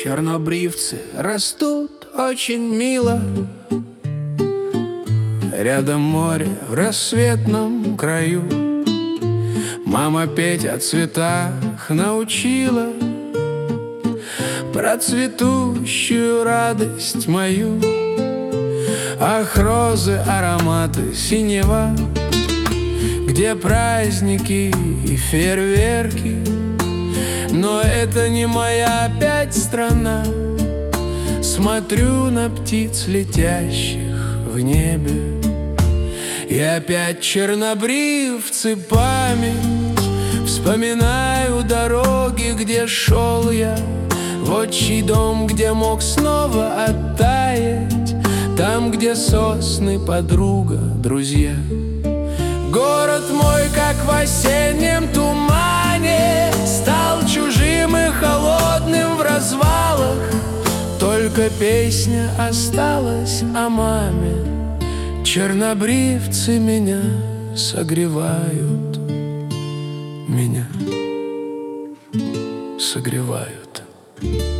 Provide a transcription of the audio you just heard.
Чернобривцы растут очень мило, рядом море в рассветном краю. Мама петь о цветах научила, про цветущую радость мою. Ах, розы, ароматы, синева, где праздники и фейерверки. Но это не моя опять страна. Смотрю на птиц, летящих в небе, и опять чернобривцы память. Вспоминаю дороги, где шел я, в отчий дом, где мог снова оттаять, там, где сосны, подруга, друзья. Город мой, как в осеннем тумане, стал чужим и холодным в развалах. Только песня осталась о маме. Чернобривцы меня согревают, меня согревают.